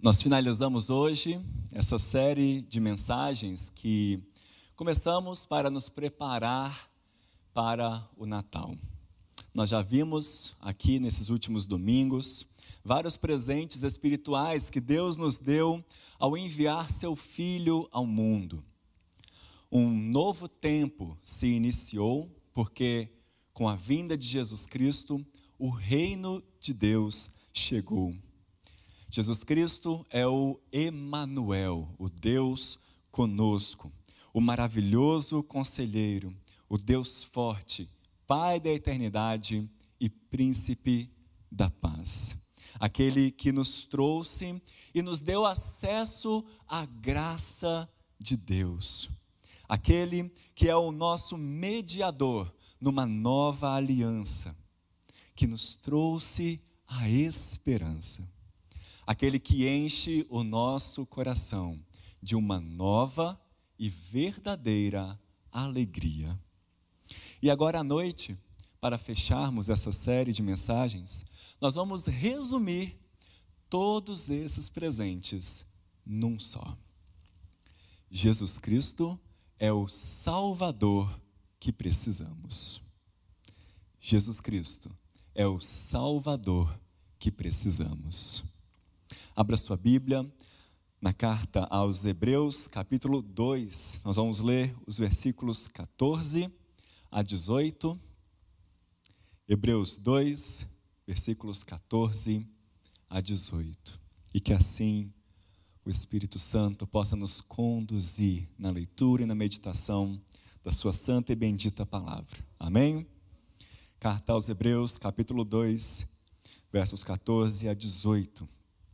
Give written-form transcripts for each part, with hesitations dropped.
Nós finalizamos hoje essa série de mensagens que começamos para nos preparar para o Natal. Nós já vimos aqui nesses últimos domingos vários presentes espirituais que Deus nos deu ao enviar seu Filho ao mundo. Um novo tempo se iniciou porque com a vinda de Jesus Cristo, o reino de Deus chegou. Jesus Cristo é o Emanuel, o Deus conosco, o maravilhoso conselheiro, o Deus forte, Pai da eternidade e Príncipe da paz. Aquele que nos trouxe e nos deu acesso à graça de Deus. Aquele que é o nosso mediador numa nova aliança, que nos trouxe a esperança. Aquele que enche o nosso coração de uma nova e verdadeira alegria. E agora à noite, para fecharmos essa série de mensagens, nós vamos resumir todos esses presentes num só. Jesus Cristo é o Salvador que precisamos. Jesus Cristo é o Salvador que precisamos. Abra sua Bíblia na carta aos Hebreus, capítulo 2. Nós vamos ler os versículos 14 a 18. Hebreus 2, versículos 14 a 18. E que assim o Espírito Santo possa nos conduzir na leitura e na meditação da sua santa e bendita palavra. Amém? Carta aos Hebreus, capítulo 2, versos 14 a 18.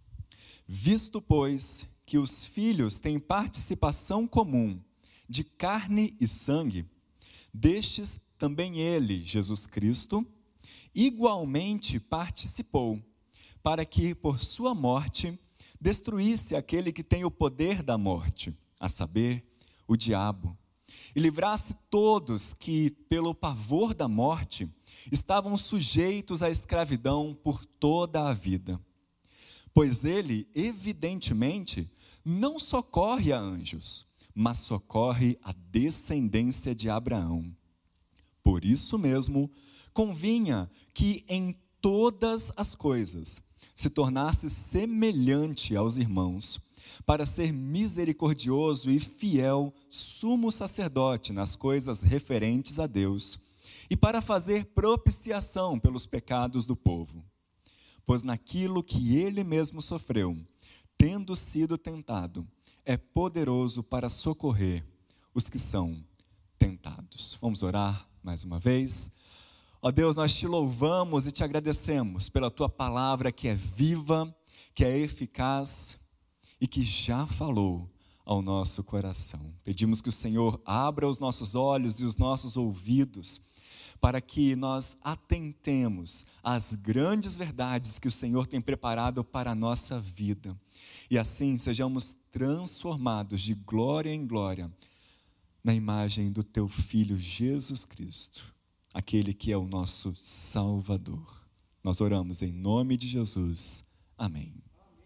Visto, pois, que os filhos têm participação comum de carne e sangue, destes também ele, Jesus Cristo, igualmente participou, para que, por sua morte, destruísse aquele que tem o poder da morte, a saber, o diabo, e livrasse todos que, pelo pavor da morte, estavam sujeitos à escravidão por toda a vida. Pois ele, evidentemente, não socorre a anjos, mas socorre a descendência de Abraão. Por isso mesmo, convinha que em todas as coisas se tornasse semelhante aos irmãos, para ser misericordioso e fiel sumo sacerdote nas coisas referentes a Deus, e para fazer propiciação pelos pecados do povo. Pois naquilo que ele mesmo sofreu, tendo sido tentado, é poderoso para socorrer os que são tentados. Vamos orar mais uma vez. Ó Deus, nós te louvamos e te agradecemos pela tua palavra que é viva, que é eficaz e que já falou ao nosso coração. Pedimos que o Senhor abra os nossos olhos e os nossos ouvidos, para que nós atentemos às grandes verdades que o Senhor tem preparado para a nossa vida. E assim sejamos transformados de glória em glória na imagem do teu Filho Jesus Cristo, aquele que é o nosso Salvador. Nós oramos em nome de Jesus. Amém.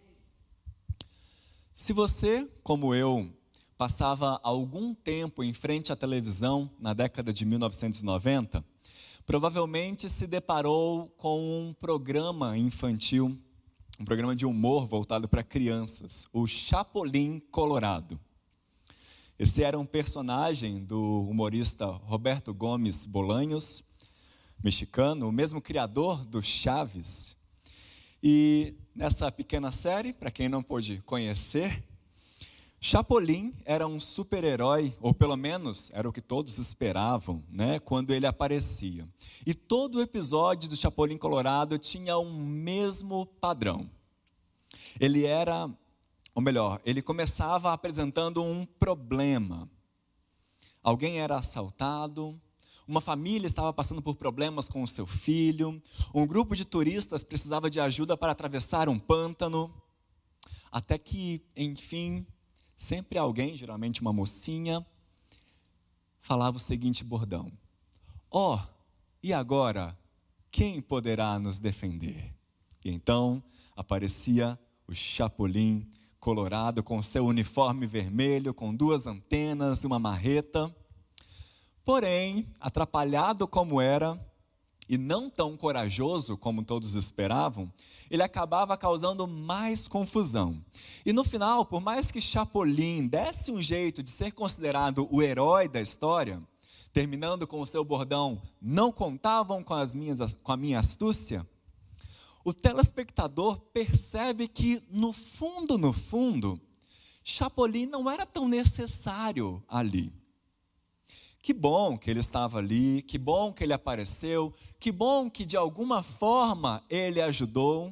Se você, como eu, passava algum tempo em frente à televisão na década de 1990, provavelmente se deparou com um programa infantil, um programa de humor voltado para crianças, o Chapulín Colorado. Esse era um personagem do humorista Roberto Gomes Bolaños, mexicano, o mesmo criador do Chaves. E nessa pequena série, para quem não pôde conhecer, Chapulín era um super-herói, ou pelo menos era o que todos esperavam, né, quando ele aparecia. E todo episódio do Chapulín Colorado tinha um mesmo padrão. Ele começava apresentando um problema. Alguém era assaltado, uma família estava passando por problemas com o seu filho, um grupo de turistas precisava de ajuda para atravessar um pântano, até que, enfim, sempre alguém, geralmente uma mocinha, falava o seguinte bordão: ó, e agora, quem poderá nos defender? E então aparecia o Chapulín colorado, com seu uniforme vermelho, com 2 antenas e uma marreta. Porém, atrapalhado como era, e não tão corajoso como todos esperavam, ele acabava causando mais confusão. E no final, por mais que Chapolin desse um jeito de ser considerado o herói da história, terminando com o seu bordão, não contavam com a minha astúcia, o telespectador percebe que, no fundo, Chapolin não era tão necessário ali. Que bom que ele estava ali, que bom que ele apareceu, que bom que de alguma forma ele ajudou,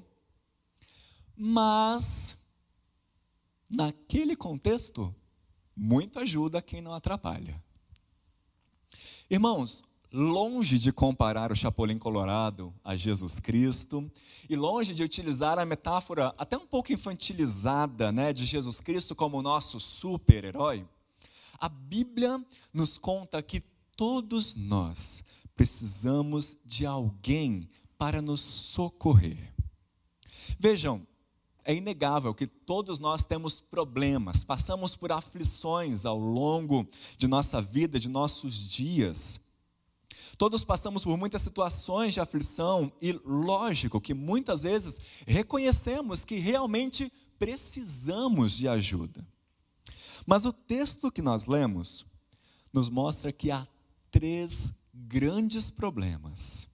mas, naquele contexto, muito ajuda quem não atrapalha. Irmãos, longe de comparar o Chapolin Colorado a Jesus Cristo, e longe de utilizar a metáfora até um pouco infantilizada, de Jesus Cristo como nosso super-herói, a Bíblia nos conta que todos nós precisamos de alguém para nos socorrer. Vejam, é inegável que todos nós temos problemas, passamos por aflições ao longo de nossa vida, de nossos dias. Todos passamos por muitas situações de aflição e, lógico, que muitas vezes reconhecemos que realmente precisamos de ajuda. Mas o texto que nós lemos nos mostra que há 3 grandes problemas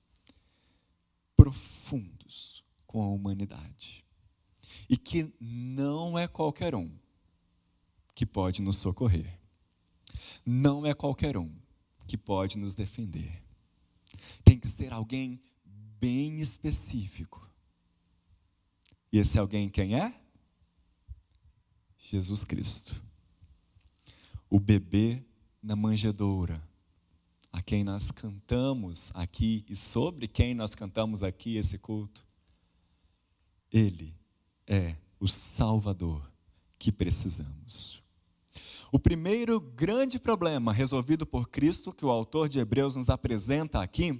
profundos com a humanidade e que não é qualquer um que pode nos socorrer. Não é qualquer um que pode nos defender. Tem que ser alguém bem específico. E esse alguém quem é? Jesus Cristo. O bebê na manjedoura, a quem nós cantamos aqui e sobre quem nós cantamos aqui esse culto. Ele é o Salvador que precisamos. O primeiro grande problema resolvido por Cristo, que o autor de Hebreus nos apresenta aqui,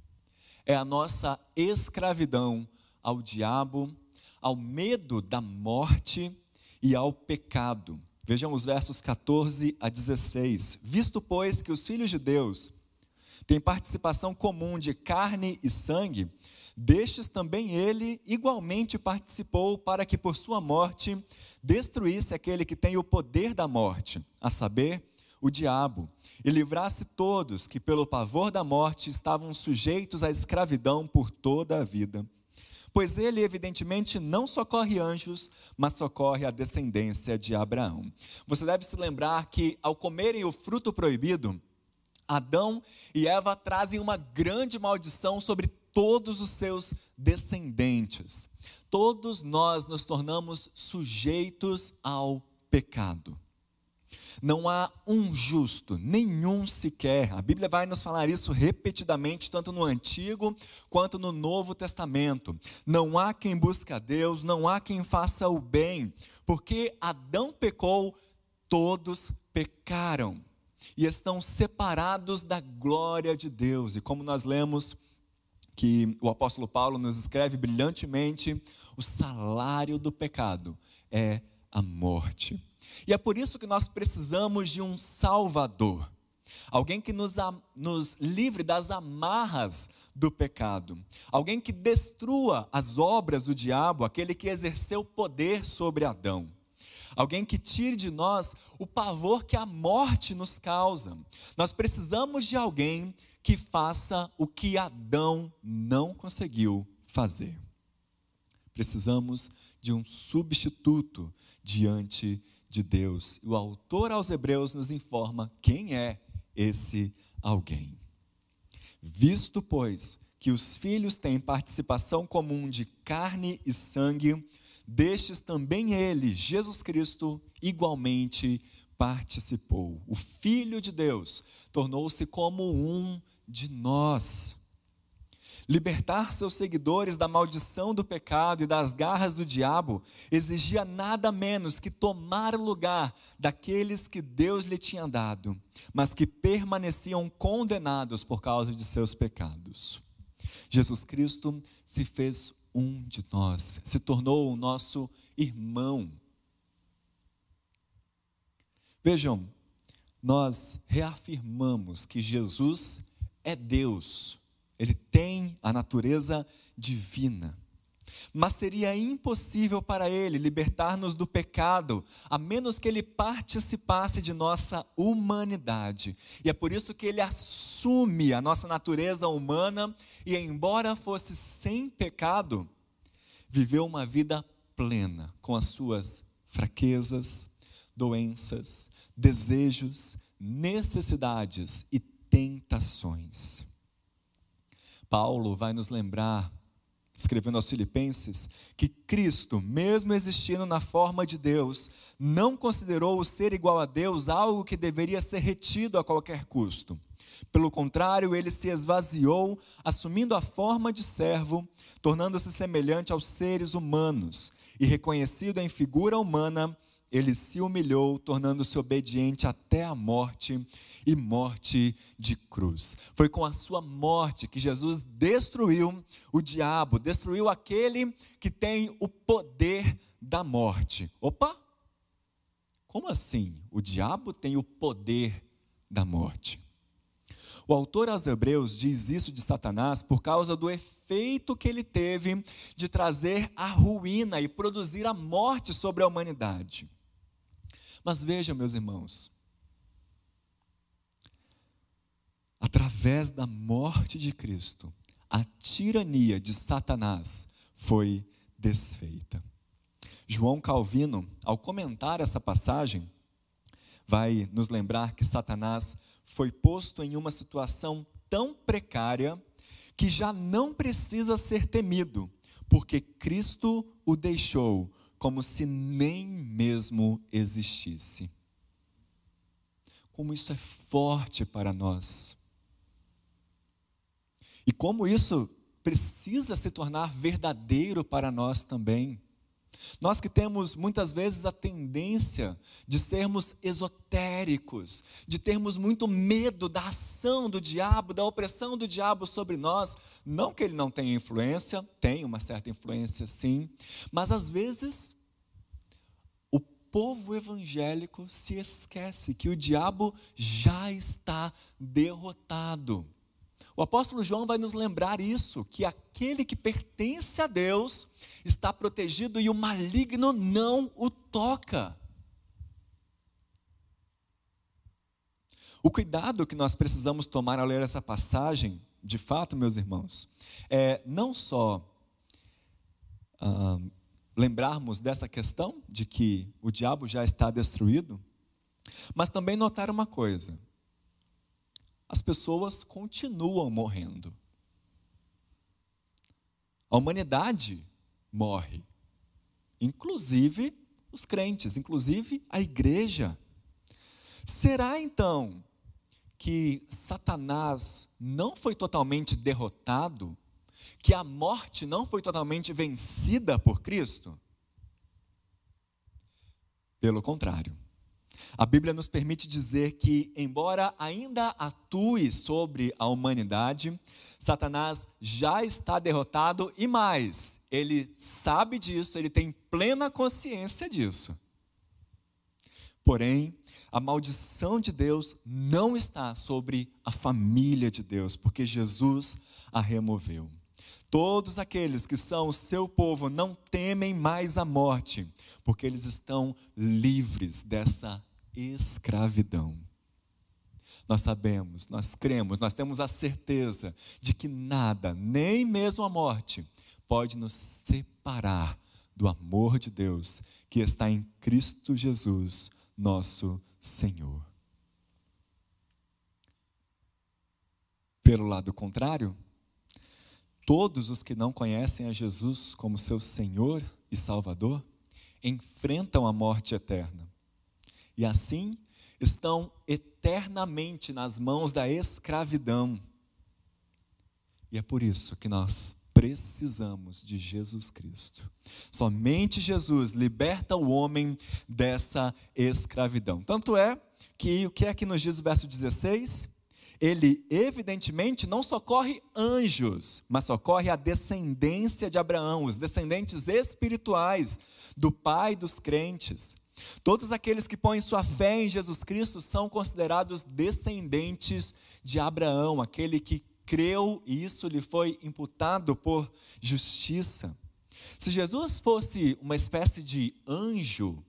é a nossa escravidão ao diabo, ao medo da morte e ao pecado. Vejam os versos 14 a 16. Visto, pois, que os filhos de Deus têm participação comum de carne e sangue, destes também ele igualmente participou para que por sua morte destruísse aquele que tem o poder da morte, a saber, o diabo, e livrasse todos que pelo pavor da morte estavam sujeitos à escravidão por toda a vida. Pois ele, evidentemente, não socorre anjos, mas socorre a descendência de Abraão. Você deve se lembrar que, ao comerem o fruto proibido, Adão e Eva trazem uma grande maldição sobre todos os seus descendentes. Todos nós nos tornamos sujeitos ao pecado. Não há um justo, nenhum sequer. A Bíblia vai nos falar isso repetidamente, tanto no Antigo quanto no Novo Testamento. Não há quem busque a Deus, não há quem faça o bem, porque Adão pecou, todos pecaram e estão separados da glória de Deus. E como nós lemos que o apóstolo Paulo nos escreve brilhantemente, o salário do pecado é a morte. E é por isso que nós precisamos de um Salvador, alguém que nos livre das amarras do pecado, alguém que destrua as obras do diabo, aquele que exerceu poder sobre Adão, alguém que tire de nós o pavor que a morte nos causa. Nós precisamos de alguém que faça o que Adão não conseguiu fazer. Precisamos de um substituto diante de Deus. E o autor aos Hebreus nos informa quem é esse alguém. Visto, pois, que os filhos têm participação comum de carne e sangue, destes também ele, Jesus Cristo, igualmente participou. O Filho de Deus tornou-se como um de nós. Libertar seus seguidores da maldição do pecado e das garras do diabo exigia nada menos que tomar o lugar daqueles que Deus lhe tinha dado, mas que permaneciam condenados por causa de seus pecados. Jesus Cristo se fez um de nós, se tornou o nosso irmão. Vejam, nós reafirmamos que Jesus é Deus, Ele tem a natureza divina. Mas seria impossível para Ele libertar-nos do pecado, a menos que Ele participasse de nossa humanidade. E é por isso que Ele assume a nossa natureza humana e, embora fosse sem pecado, viveu uma vida plena, com as suas fraquezas, doenças, desejos, necessidades e tentações. Paulo vai nos lembrar, escrevendo aos Filipenses, que Cristo, mesmo existindo na forma de Deus, não considerou o ser igual a Deus algo que deveria ser retido a qualquer custo. Pelo contrário, ele se esvaziou, assumindo a forma de servo, tornando-se semelhante aos seres humanos, e reconhecido em figura humana, ele se humilhou, tornando-se obediente até a morte e morte de cruz. Foi com a sua morte que Jesus destruiu o diabo, destruiu aquele que tem o poder da morte. Opa! Como assim? O diabo tem o poder da morte. O autor aos Hebreus diz isso de Satanás por causa do efeito que ele teve de trazer a ruína e produzir a morte sobre a humanidade. Mas vejam, meus irmãos, através da morte de Cristo, a tirania de Satanás foi desfeita. João Calvino, ao comentar essa passagem, vai nos lembrar que Satanás foi posto em uma situação tão precária que já não precisa ser temido, porque Cristo o deixou como se nem mesmo existisse. Como isso é forte para nós. E como isso precisa se tornar verdadeiro para nós também. Nós que temos muitas vezes a tendência de sermos esotéricos, de termos muito medo da ação do diabo, da opressão do diabo sobre nós. Não que ele não tenha influência, tem uma certa influência sim, mas às vezes o povo evangélico se esquece que o diabo já está derrotado. O apóstolo João vai nos lembrar isso, que aquele que pertence a Deus está protegido e o maligno não o toca. O cuidado que nós precisamos tomar ao ler essa passagem, de fato, meus irmãos, é não só lembrarmos dessa questão de que o diabo já está destruído, mas também notar uma coisa: as pessoas continuam morrendo. A humanidade morre, inclusive os crentes, inclusive a igreja. Será então que Satanás não foi totalmente derrotado? Que a morte não foi totalmente vencida por Cristo? Pelo contrário. A Bíblia nos permite dizer que, embora ainda atue sobre a humanidade, Satanás já está derrotado e mais, ele sabe disso, ele tem plena consciência disso. Porém, a maldição de Deus não está sobre a família de Deus, porque Jesus a removeu. Todos aqueles que são o seu povo não temem mais a morte, porque eles estão livres dessa escravidão. Nós sabemos, nós cremos, nós temos a certeza de que nada, nem mesmo a morte, pode nos separar do amor de Deus que está em Cristo Jesus, nosso Senhor. Pelo lado contrário, todos os que não conhecem a Jesus como seu Senhor e Salvador enfrentam a morte eterna. E assim estão eternamente nas mãos da escravidão. E é por isso que nós precisamos de Jesus Cristo. Somente Jesus liberta o homem dessa escravidão. Tanto é que, o que é que nos diz o verso 16? Ele evidentemente não socorre anjos, mas socorre a descendência de Abraão, os descendentes espirituais do pai dos crentes. Todos aqueles que põem sua fé em Jesus Cristo são considerados descendentes de Abraão, aquele que creu e isso lhe foi imputado por justiça. Se Jesus fosse uma espécie de anjo,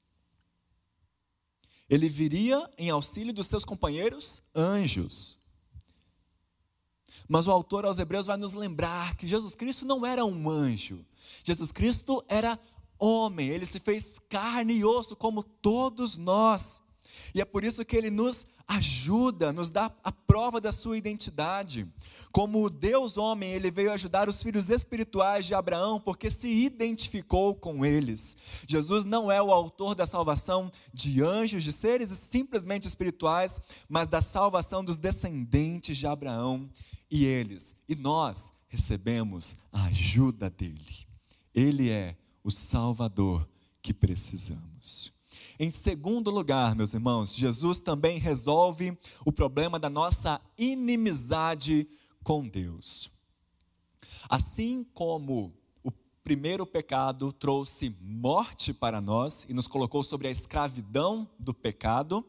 ele viria em auxílio dos seus companheiros anjos. Mas o autor aos Hebreus vai nos lembrar que Jesus Cristo não era um anjo. Jesus Cristo era homem, ele se fez carne e osso como todos nós. E é por isso que ele nos ajuda, nos dá a prova da sua identidade. Como Deus homem, ele veio ajudar os filhos espirituais de Abraão, porque se identificou com eles. Jesus não é o autor da salvação de anjos, de seres simplesmente espirituais, mas da salvação dos descendentes de Abraão e eles. E nós recebemos a ajuda dele. Ele é o Salvador que precisamos. Em segundo lugar, meus irmãos, Jesus também resolve o problema da nossa inimizade com Deus. Assim como o primeiro pecado trouxe morte para nós e nos colocou sobre a escravidão do pecado,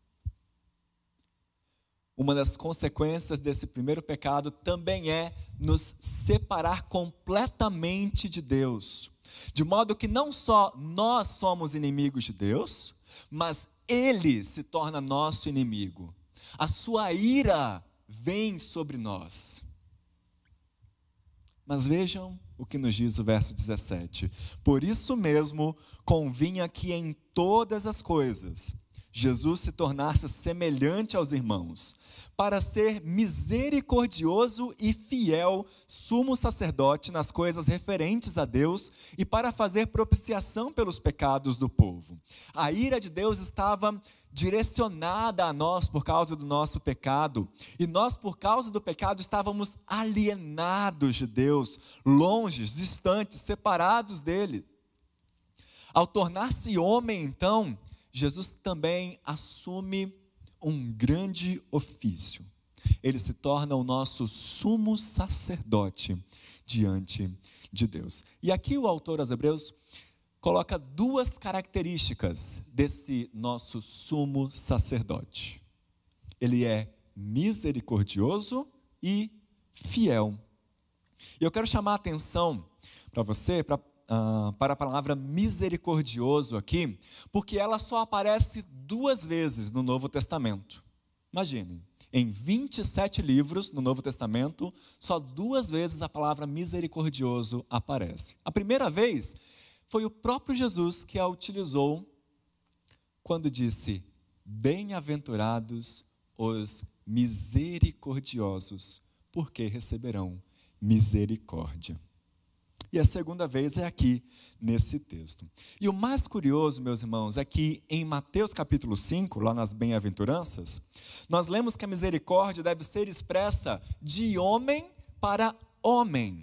uma das consequências desse primeiro pecado também é nos separar completamente de Deus. De modo que não só nós somos inimigos de Deus, mas Ele se torna nosso inimigo. A sua ira vem sobre nós. Mas vejam o que nos diz o verso 17. Por isso mesmo, convinha que em todas as coisas Jesus se tornasse semelhante aos irmãos, para ser misericordioso e fiel sumo sacerdote nas coisas referentes a Deus e para fazer propiciação pelos pecados do povo. A ira de Deus estava direcionada a nós por causa do nosso pecado, e nós por causa do pecado estávamos alienados de Deus, longe, distantes, separados dele. Ao tornar-se homem, então, Jesus também assume um grande ofício. Ele se torna o nosso sumo sacerdote diante de Deus. E aqui o autor aos Hebreus coloca duas características desse nosso sumo sacerdote. Ele é misericordioso e fiel. E eu quero chamar a atenção para você, para a palavra misericordioso aqui, porque ela só aparece 2 vezes no Novo Testamento. Imaginem, em 27 livros no Novo Testamento, só 2 vezes a palavra misericordioso aparece. A primeira vez foi o próprio Jesus que a utilizou quando disse: bem-aventurados os misericordiosos, porque receberão misericórdia. E a segunda vez é aqui, nesse texto. E o mais curioso, meus irmãos, é que em Mateus capítulo 5, lá nas bem-aventuranças, nós lemos que a misericórdia deve ser expressa de homem para homem.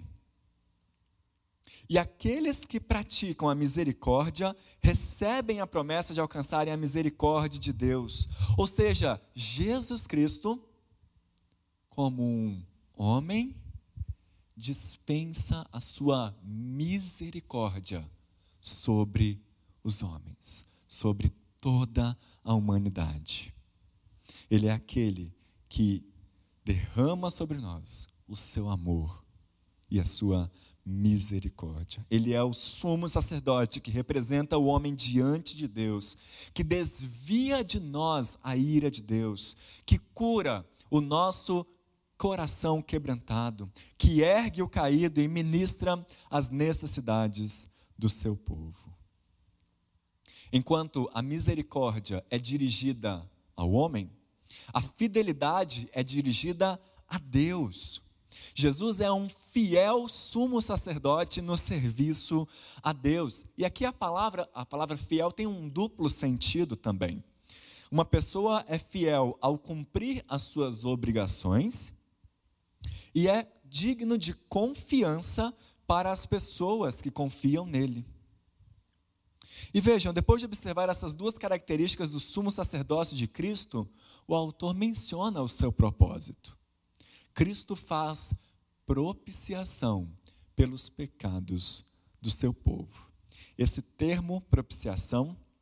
E aqueles que praticam a misericórdia recebem a promessa de alcançarem a misericórdia de Deus. Ou seja, Jesus Cristo, como um homem, dispensa a sua misericórdia sobre os homens, sobre toda a humanidade. Ele é aquele que derrama sobre nós o seu amor e a sua misericórdia. Ele é o sumo sacerdote que representa o homem diante de Deus, que desvia de nós a ira de Deus, que cura o nosso coração quebrantado, que ergue o caído e ministra as necessidades do seu povo. Enquanto a misericórdia é dirigida ao homem, a fidelidade é dirigida a Deus. Jesus é um fiel sumo sacerdote no serviço a Deus. E aqui a palavra fiel tem um duplo sentido também. Uma pessoa é fiel ao cumprir as suas obrigações e é digno de confiança para as pessoas que confiam nele. E vejam, depois de observar essas 2 características do sumo sacerdócio de Cristo, o autor menciona o seu propósito. Cristo faz propiciação pelos pecados do seu povo. Esse termo, propiciação,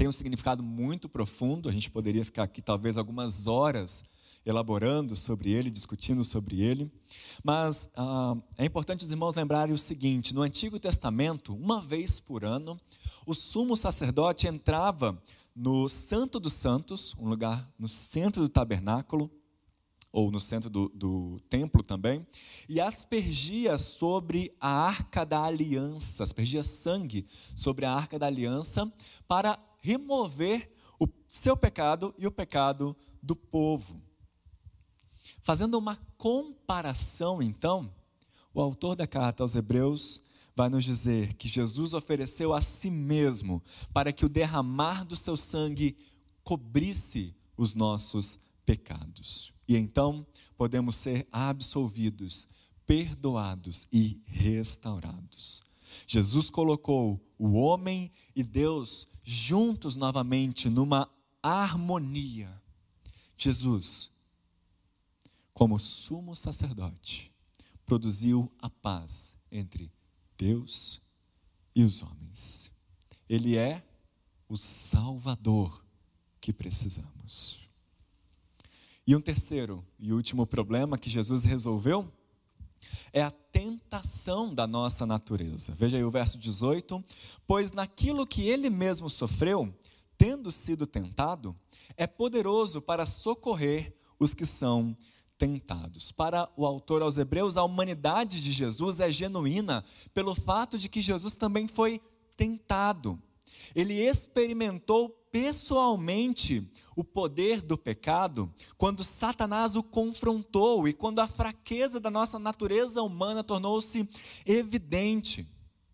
tem um significado muito profundo. A gente poderia ficar aqui talvez algumas horas elaborando sobre ele, discutindo sobre ele. Mas é importante os irmãos lembrarem o seguinte: no Antigo Testamento, uma vez por ano, o sumo sacerdote entrava no Santo dos Santos, um lugar no centro do tabernáculo, ou no centro do templo também, e aspergia sobre a Arca da Aliança, aspergia sangue sobre a Arca da Aliança para remover o seu pecado e o pecado do povo. Fazendo uma comparação, então, o autor da carta aos Hebreus vai nos dizer que Jesus ofereceu a si mesmo para que o derramar do seu sangue cobrisse os nossos pecados. E então podemos ser absolvidos, perdoados e restaurados. Jesus colocou o homem e Deus juntos novamente numa harmonia. Jesus, como sumo sacerdote, produziu a paz entre Deus e os homens. Ele é o Salvador que precisamos. E um terceiro e último problema que Jesus resolveu é a tentação da nossa natureza. Veja aí o verso 18: pois naquilo que ele mesmo sofreu, tendo sido tentado, é poderoso para socorrer os que são tentados. Para o autor aos Hebreus, a humanidade de Jesus é genuína pelo fato de que Jesus também foi tentado. Ele experimentou pessoalmente o poder do pecado quando Satanás o confrontou e quando a fraqueza da nossa natureza humana tornou-se evidente.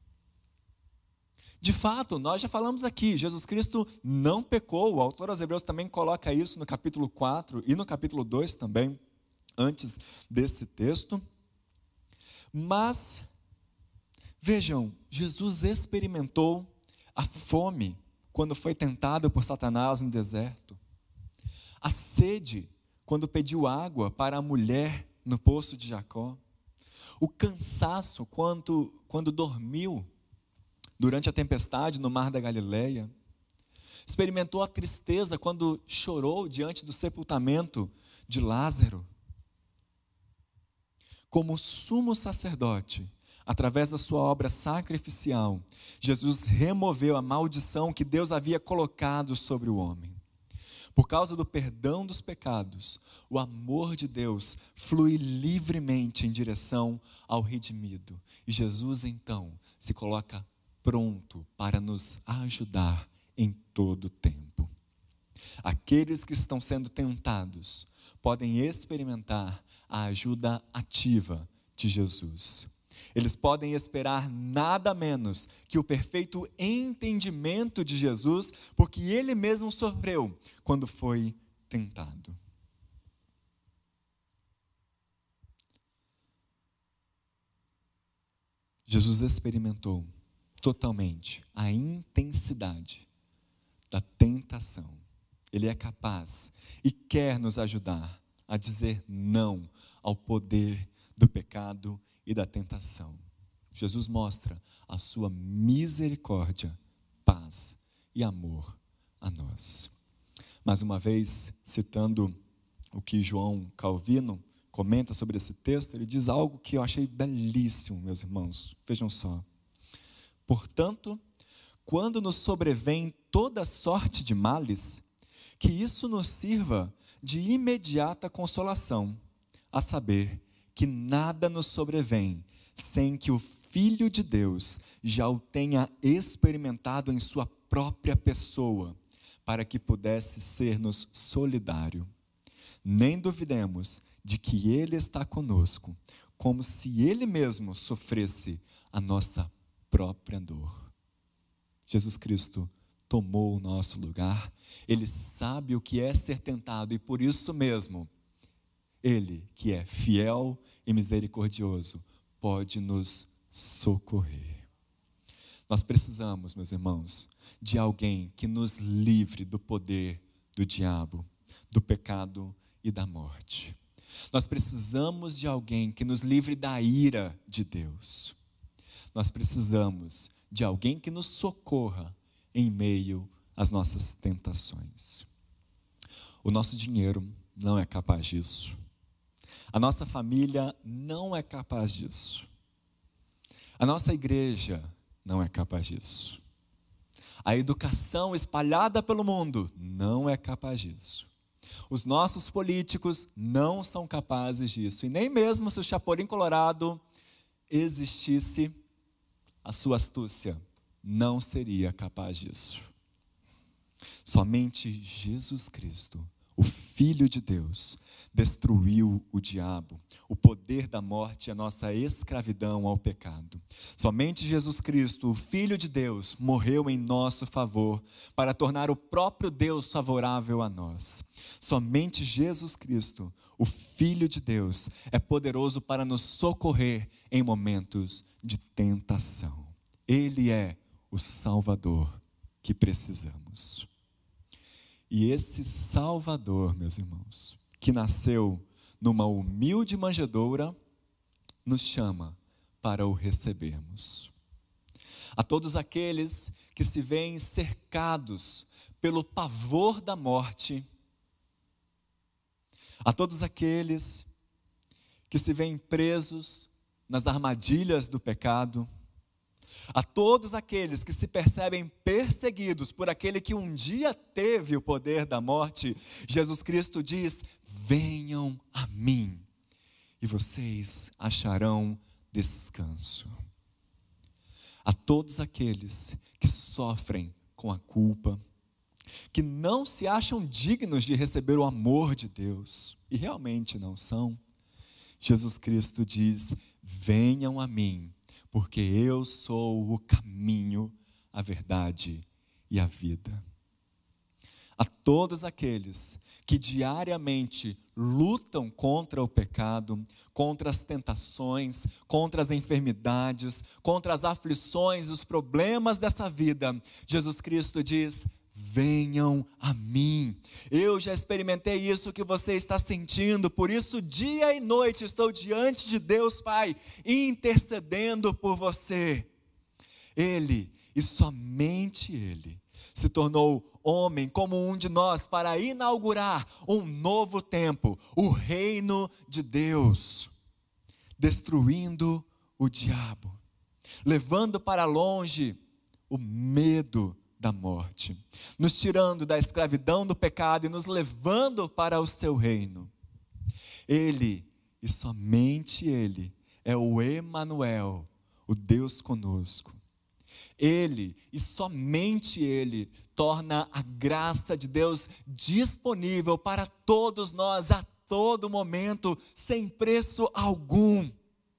De fato, nós já falamos aqui, Jesus Cristo não pecou. O autor aos Hebreus também coloca isso no capítulo 4 e no capítulo 2 também, antes desse texto. Mas, vejam, Jesus experimentou a fome quando foi tentado por Satanás no deserto, a sede quando pediu água para a mulher no poço de Jacó, o cansaço quando dormiu durante a tempestade no mar da Galileia, experimentou a tristeza quando chorou diante do sepultamento de Lázaro. Como sumo sacerdote, através da sua obra sacrificial, Jesus removeu a maldição que Deus havia colocado sobre o homem. Por causa do perdão dos pecados, o amor de Deus flui livremente em direção ao redimido. E Jesus, então, se coloca pronto para nos ajudar em todo o tempo. Aqueles que estão sendo tentados podem experimentar a ajuda ativa de Jesus. Eles podem esperar nada menos que o perfeito entendimento de Jesus, porque ele mesmo sofreu quando foi tentado. Jesus experimentou totalmente a intensidade da tentação. Ele é capaz e quer nos ajudar a dizer não ao poder do pecado e da tentação. Jesus mostra a sua misericórdia, paz e amor a nós. Mais uma vez, citando o que João Calvino comenta sobre esse texto, ele diz algo que eu achei belíssimo, meus irmãos. Vejam só. Portanto, quando nos sobrevém toda sorte de males, que isso nos sirva de imediata consolação, a saber, que nada nos sobrevém sem que o Filho de Deus já o tenha experimentado em sua própria pessoa, para que pudesse ser-nos solidário. Nem duvidemos de que Ele está conosco, como se Ele mesmo sofresse a nossa própria dor. Jesus Cristo tomou o nosso lugar, Ele sabe o que é ser tentado e por isso mesmo, Ele, que é fiel e misericordioso, pode nos socorrer. Nós precisamos, meus irmãos, de alguém que nos livre do poder do diabo, do pecado e da morte. Nós precisamos de alguém que nos livre da ira de Deus. Nós precisamos de alguém que nos socorra em meio as nossas tentações. O nosso dinheiro não é capaz disso. A nossa família não é capaz disso. A nossa igreja não é capaz disso. A educação espalhada pelo mundo não é capaz disso. Os nossos políticos não são capazes disso. E nem mesmo se o Chapolin Colorado existisse, a sua astúcia não seria capaz disso. Somente Jesus Cristo, o Filho de Deus, destruiu o diabo, o poder da morte e a nossa escravidão ao pecado. Somente Jesus Cristo, o Filho de Deus, morreu em nosso favor para tornar o próprio Deus favorável a nós. Somente Jesus Cristo, o Filho de Deus, é poderoso para nos socorrer em momentos de tentação. Ele é o Salvador que precisamos. E esse Salvador, meus irmãos, que nasceu numa humilde manjedoura, nos chama para o recebermos. A todos aqueles que se veem cercados pelo pavor da morte, a todos aqueles que se veem presos nas armadilhas do pecado, a todos aqueles que se percebem perseguidos por aquele que um dia teve o poder da morte, Jesus Cristo diz: venham a mim e vocês acharão descanso. A todos aqueles que sofrem com a culpa, que não se acham dignos de receber o amor de Deus, e realmente não são, Jesus Cristo diz: venham a mim, porque eu sou o caminho, a verdade e a vida. A todos aqueles que diariamente lutam contra o pecado, contra as tentações, contra as enfermidades, contra as aflições, os problemas dessa vida, Jesus Cristo diz: venham a mim. Eu já experimentei isso que você está sentindo, por isso dia e noite estou diante de Deus Pai, intercedendo por você. Ele, e somente Ele, se tornou homem como um de nós para inaugurar um novo tempo, o reino de Deus, destruindo o diabo, levando para longe o medo da morte, nos tirando da escravidão do pecado e nos levando para o seu reino. Ele, e somente Ele, é o Emanuel, o Deus conosco. Ele, e somente Ele, torna a graça de Deus disponível para todos nós, a todo momento, sem preço algum.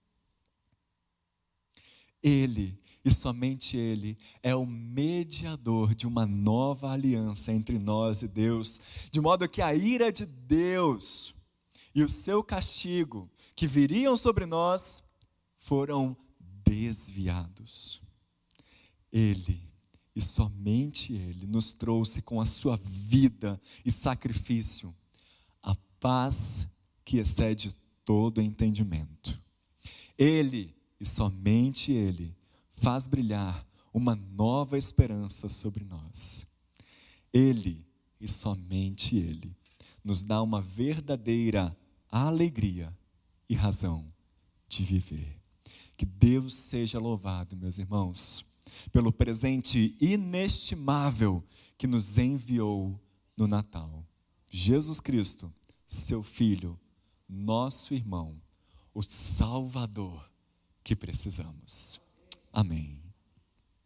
Ele, e somente Ele, é o mediador de uma nova aliança entre nós e Deus, de modo que a ira de Deus e o seu castigo que viriam sobre nós foram desviados. Ele, e somente Ele, nos trouxe com a sua vida e sacrifício a paz que excede todo entendimento. Ele, e somente Ele, faz brilhar uma nova esperança sobre nós. Ele, e somente Ele, nos dá uma verdadeira alegria e razão de viver. Que Deus seja louvado, meus irmãos, pelo presente inestimável que nos enviou no Natal. Jesus Cristo, seu Filho, nosso irmão, o Salvador que precisamos. Amém.